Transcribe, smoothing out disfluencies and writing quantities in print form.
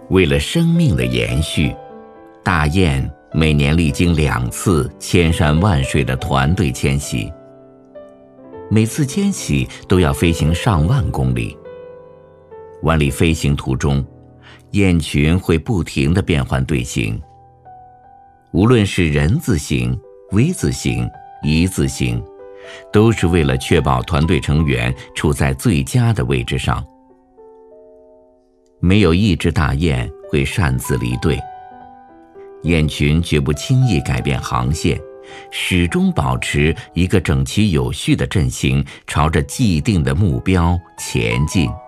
为了生命的延续，大雁每年历经2次千山万水的团队迁徙，每次迁徙都要飞行上万公里。万里飞行途中，雁群会不停地变换队形，无论是人字形、V 字形、一字形，都是为了确保团队成员处在最佳的位置上。没有一只大雁会擅自离队，雁群绝不轻易改变航线，始终保持一个整齐有序的阵型，朝着既定的目标前进。